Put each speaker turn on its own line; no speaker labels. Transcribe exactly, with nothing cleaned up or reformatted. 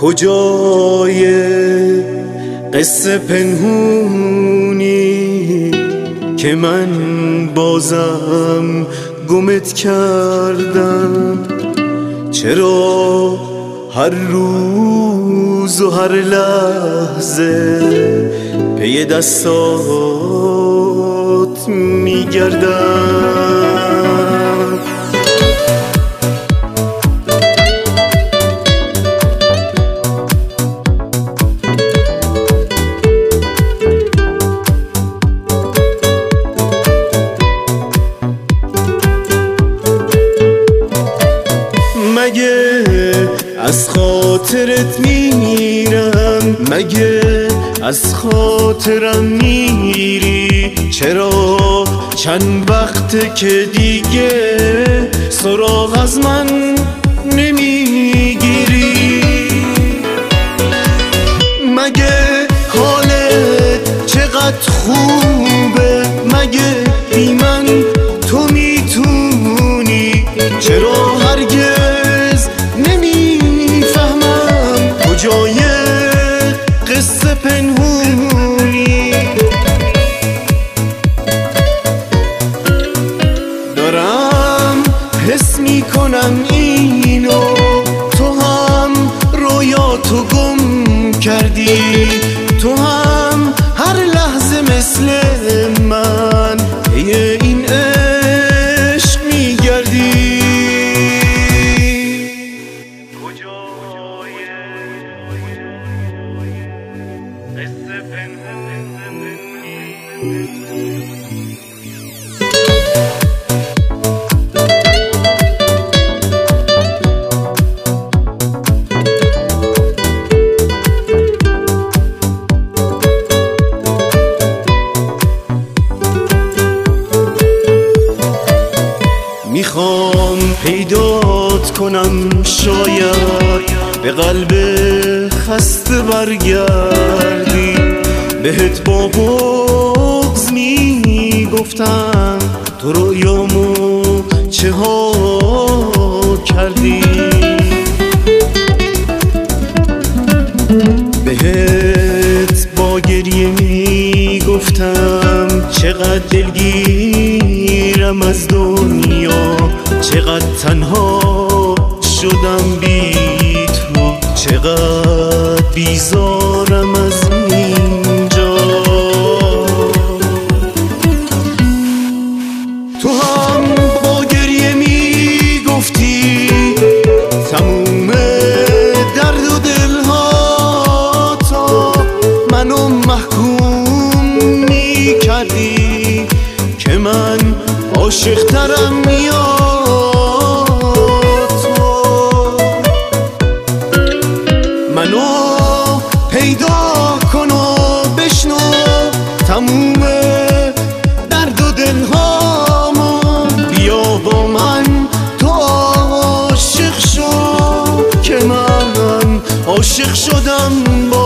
کجای قصه پنهونی که من بازم گمت کردم؟ چرا هر روز و هر لحظه پی دستات میگردم؟ مگه از خاطرت میمیرم؟ مگه از خاطرم میری؟ چرا چند وقته که دیگه سراغ از من نمیگیری؟ مگه حالت چقدر خوبه؟ مگه بی من تو میتونی؟ چرا هرگز نمیفهمم کجای قصه پنهونی؟ دارم حس میکنم اینو تو هم رویاتو گم کردی، تو هم هر لحظه مثل من پی این عشق میگردی. قصه میخوام پیدات کنم، شاید به قلب خسته برگردی. بهت با بغض میگفتم تو رویامو چه ها کردی. بهت با گریه میگفتم چقدر دلگیرم از دنیا، چقدر تنها شدم بی تو، چقدر بیزارم از اینجا. تو هم با گریه میگفتی تموم درد و دلها، تا منو محکوم میکردی که من عاشق ترم یا تو. منو پیدا کن و بشنو تموم درد و دلهامو، بیا با من تو عاشق شو که من عاشق شدم با